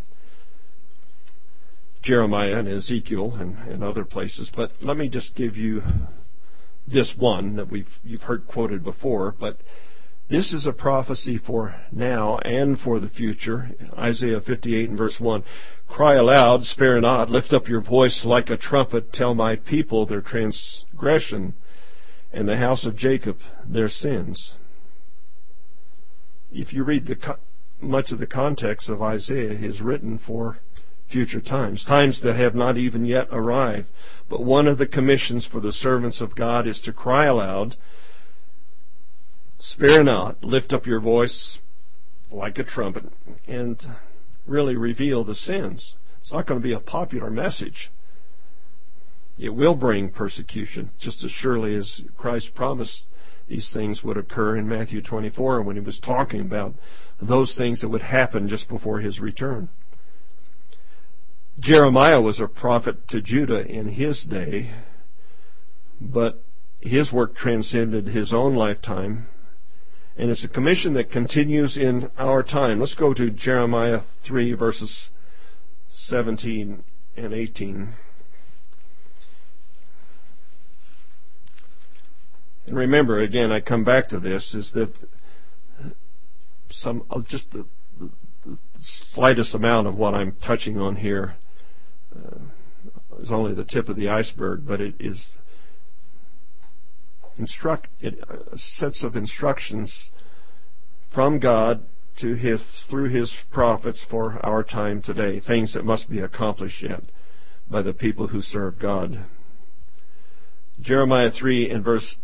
Jeremiah and Ezekiel and other places, but let me just give you this one that you've heard quoted before, but this is a prophecy for now and for the future. Isaiah 58 and verse 1. Cry aloud, spare not, lift up your voice like a trumpet, tell my people their transgression, and the house of Jacob their sins. If you read much of the context of Isaiah is written for future times that have not even yet arrived. But one of the commissions for the servants of God is to cry aloud, spare not, lift up your voice like a trumpet, and really reveal the sins. It's not going to be a popular message. It will bring persecution, just as surely as Christ promised these things would occur in Matthew 24 when he was talking about those things that would happen just before his return. Jeremiah was a prophet to Judah in his day, but his work transcended his own lifetime, and it's a commission that continues in our time. Let's go to Jeremiah 3, verses 17 and 18. And remember, again, I come back to this, is that just the slightest amount of what I'm touching on here is only the tip of the iceberg, but it is sets of instructions from God through his prophets for our time today, things that must be accomplished yet by the people who serve God. Jeremiah 3 and verse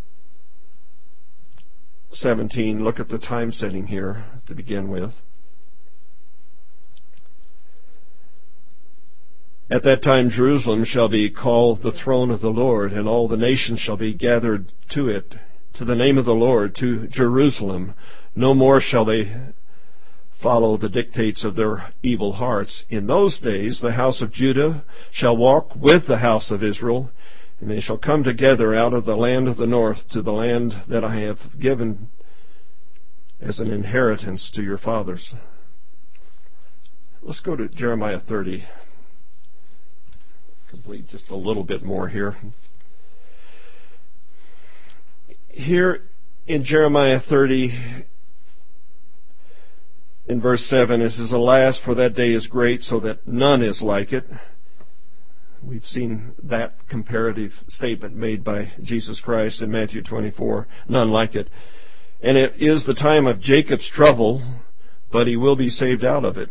17, look at the time setting here to begin with. At that time Jerusalem shall be called the throne of the Lord, and all the nations shall be gathered to it, to the name of the Lord, to Jerusalem. No more shall they follow the dictates of their evil hearts. In those days the house of Judah shall walk with the house of Israel, and they shall come together out of the land of the north to the land that I have given as an inheritance to your fathers. Let's go to Jeremiah 30. Complete just a little bit more here. Here in Jeremiah 30, in verse 7, it says, Alas, for that day is great, so that none is like it. We've seen that comparative statement made by Jesus Christ in Matthew 24, none like it. And it is the time of Jacob's trouble, but he will be saved out of it.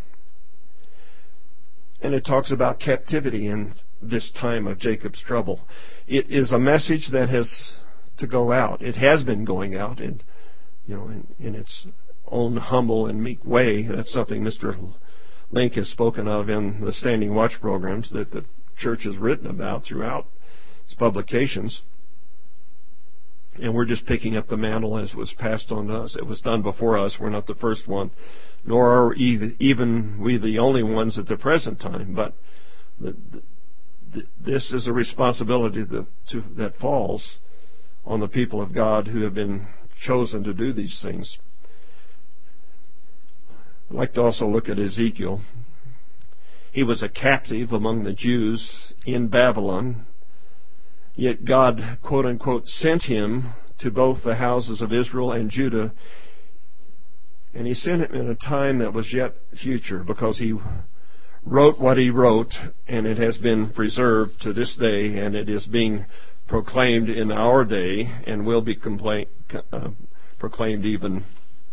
And it talks about captivity in this time of Jacob's trouble. It is a message that has to go out. It has been going out in its own humble and meek way. That's something Mr. Link has spoken of in the Standing Watch programs that the church has written about throughout its publications. And we're just picking up the mantle as was passed on to us. It was done before us. We're not the first one, nor are even we the only ones at the present time. But this is a responsibility that falls on the people of God who have been chosen to do these things. I'd like to also look at Ezekiel. He was a captive among the Jews in Babylon, yet God, quote unquote, sent him to both the houses of Israel and Judah, and he sent him in a time that was yet future, because he wrote what he wrote, and it has been preserved to this day, and it is being proclaimed in our day, and will be proclaimed even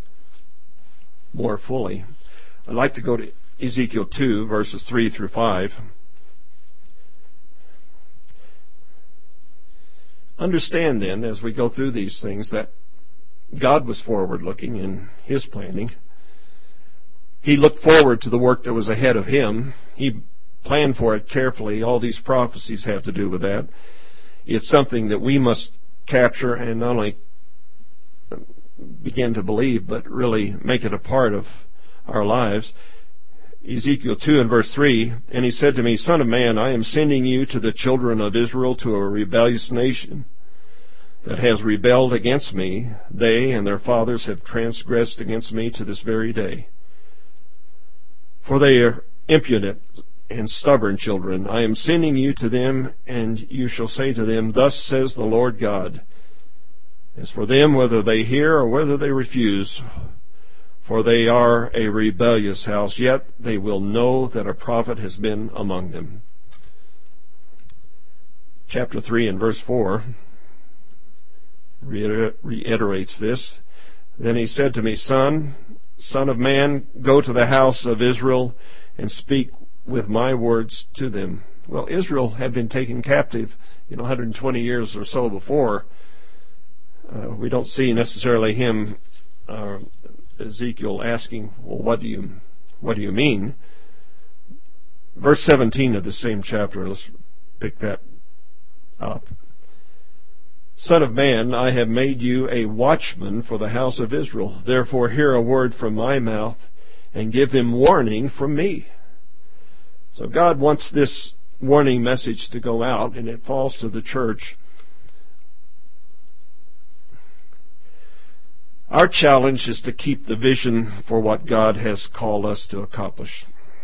more fully. I'd like to go to Ezekiel 2, verses 3 through 5. Understand then, as we go through these things, that God was forward-looking in His planning. He looked forward to the work that was ahead of Him. He planned for it carefully. All these prophecies have to do with that. It's something that we must capture and not only begin to believe, but really make it a part of our lives. Ezekiel 2 and verse 3, and he said to me, Son of man, I am sending you to the children of Israel, to a rebellious nation that has rebelled against me. They and their fathers have transgressed against me to this very day. For they are impudent and stubborn children. I am sending you to them, and you shall say to them, Thus says the Lord God. As for them, whether they hear or whether they refuse, for they are a rebellious house, yet they will know that a prophet has been among them. Chapter 3 and verse 4 reiterates this. Then he said to me, Son of man, go to the house of Israel and speak with my words to them. Well, Israel had been taken captive, 120 years or so before. We don't see necessarily Ezekiel asking, well, what do you mean? Verse 17 of the same chapter, let's pick that up. Son of man, I have made you a watchman for the house of Israel. Therefore hear a word from my mouth and give them warning from me. So God wants this warning message to go out, and it falls to the church. Our challenge is to keep the vision for what God has called us to accomplish.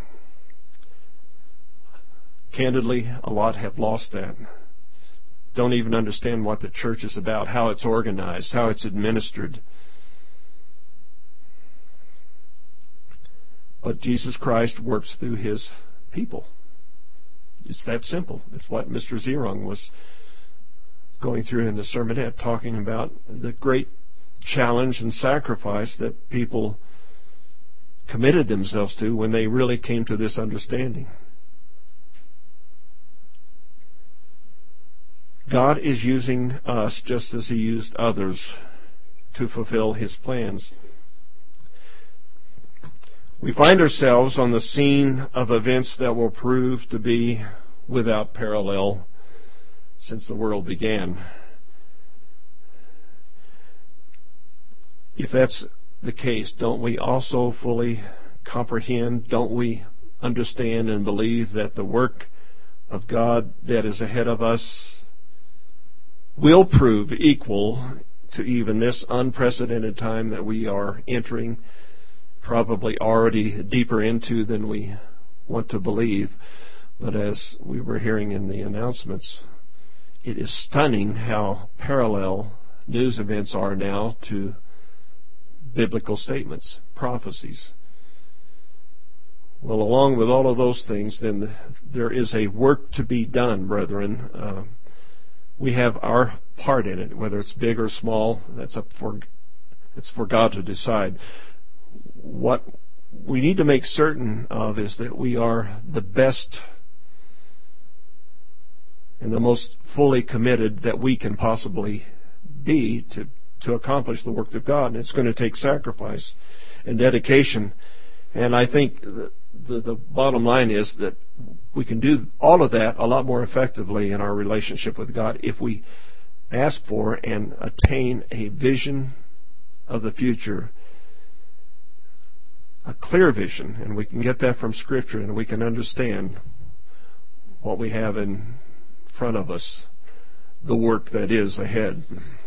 Candidly, a lot have lost that. Don't even understand what the church is about, how it's organized, how it's administered. But Jesus Christ works through His people. It's that simple. It's what Mr. Zerong was going through in the sermonette, talking about the great challenge and sacrifice that people committed themselves to when they really came to this understanding. God is using us just as He used others to fulfill His plans. We find ourselves on the scene of events that will prove to be without parallel since the world began. If that's the case, don't we also fully comprehend, don't we understand and believe that the work of God that is ahead of us will prove equal to even this unprecedented time that we are entering, probably already deeper into than we want to believe. But as we were hearing in the announcements, it is stunning how parallel news events are now to biblical statements, prophecies. Well, along with all of those things, then there is a work to be done, brethren. We have our part in it, whether it's big or small. It's for God to decide. What we need to make certain of is that we are the best and the most fully committed that we can possibly be to accomplish the work of God. And it's going to take sacrifice and dedication. And I think the bottom line is that we can do all of that a lot more effectively in our relationship with God if we ask for and attain a vision of the future, a clear vision, and we can get that from Scripture, and we can understand what we have in front of us, the work that is ahead.